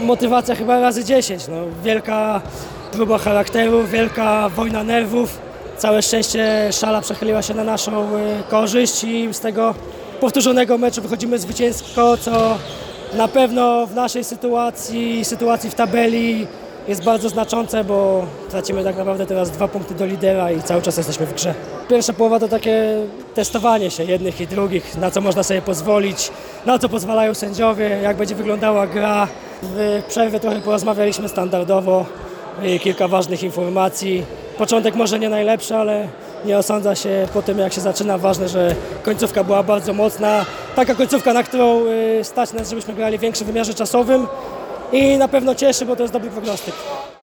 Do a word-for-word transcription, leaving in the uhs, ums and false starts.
motywacja chyba razy dziesięć. No, wielka próba charakteru, wielka wojna nerwów. Całe szczęście szala przechyliła się na naszą y, korzyść i z tego powtórzonego meczu wychodzimy zwycięsko, co na pewno w naszej sytuacji, sytuacji w tabeli jest bardzo znaczące, bo tracimy tak naprawdę teraz dwa punkty do lidera i cały czas jesteśmy w grze. Pierwsza połowa to takie testowanie się jednych i drugich, na co można sobie pozwolić, na co pozwalają sędziowie, jak będzie wyglądała gra. W przerwie trochę porozmawialiśmy standardowo, kilka ważnych informacji. Początek może nie najlepszy, ale nie osądza się po tym, jak się zaczyna. Ważne, że końcówka była bardzo mocna. Taka końcówka, na którą stać nas, żebyśmy grali w większym wymiarze czasowym i na pewno cieszy, bo to jest dobry prognostyk.